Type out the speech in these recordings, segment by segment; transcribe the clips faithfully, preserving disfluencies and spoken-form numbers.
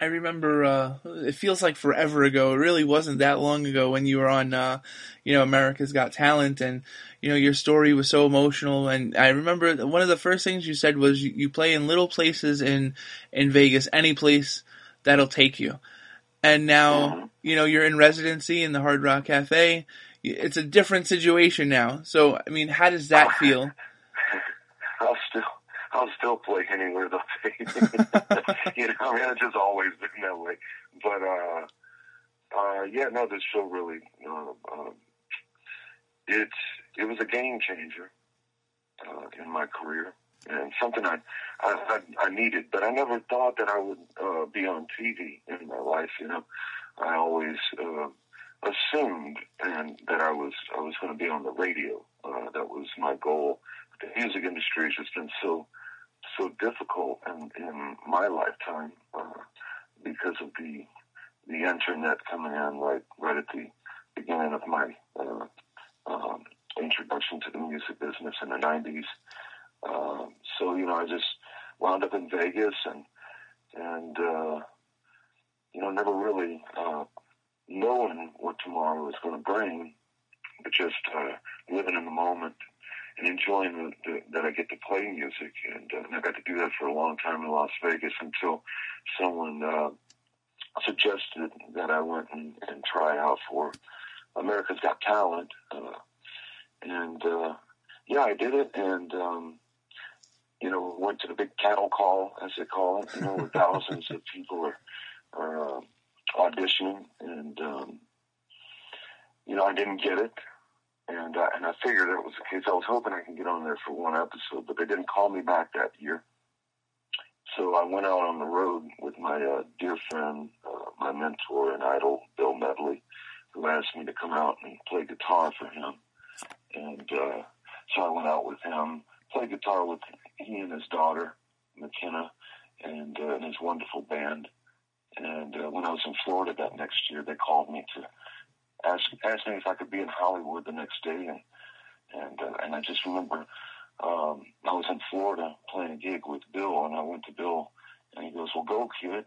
I remember, uh, it feels like forever ago. It really wasn't that long ago when you were on, uh, you know, America's Got Talent, and, you know, your story was so emotional. And I remember one of the first things you said was you, you play in little places in, in Vegas, any place that'll take you. And now, Mm-hmm. you know, you're in residency in the Hard Rock Cafe. It's a different situation now. So, I mean, how does that feel? I'll still, I'll still play anywhere they'll take me. You know, I mean, it's just always been that way. But, uh, uh, yeah, no, this show really, uh, um, it's, it was a game changer, uh, in my career, and something I, I, I, I needed, but I never thought that I would, uh, be on T V in my life, you know. I always, uh, assumed and that I was, I was going to be on the radio. Uh, that was my goal. The music industry has just been so, so difficult in, in my lifetime, uh, because of the, the internet coming in right, right at the beginning of my, uh, um, introduction to the music business in the nineties. Uh, so, you know, I just wound up in Vegas and, and, uh, you know, never really, uh, knowing what tomorrow is going to bring, but just, uh, living in the moment and enjoying the, the, that I get to play music. And, uh, and I got to do that for a long time in Las Vegas until someone, uh, suggested that I went and, and try out for America's Got Talent. Uh, and, uh, yeah, I did it. And, um, you know, went to the big cattle call, as they call it, you know, where thousands of people are, are, uh, auditioning. And, um, you know, I didn't get it. And, uh, and I figured that was the case. I was hoping I could get on there for one episode, but they didn't call me back that year. So I went out on the road with my uh, dear friend, uh, my mentor and idol, Bill Medley, who asked me to come out and play guitar for him. And uh, so I went out with him, played guitar with he and his daughter, McKenna, and, uh, and his wonderful band. And uh, when I was in Florida that next year, they called me to ask ask me if I could be in Hollywood the next day. And and, uh, and I just remember um, I was in Florida playing a gig with Bill, and I went to Bill, and he goes, "Well, go, kid."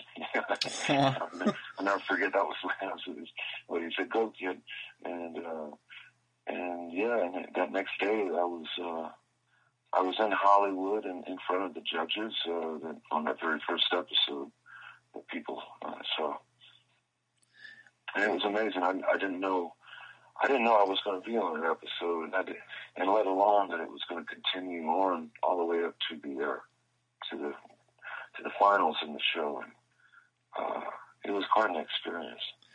I'll never forget that was what he said, "Go, kid." And uh, and yeah, and that next day I was uh, I was in Hollywood and in front of the judges uh, that, on that very first episode that people uh, saw, and it was amazing. I, I didn't know. I didn't know I was going to be on an episode, and, I did, and let alone that it was going to continue on all the way up to the uh, to the to the finals in the show, and uh, it was quite an experience.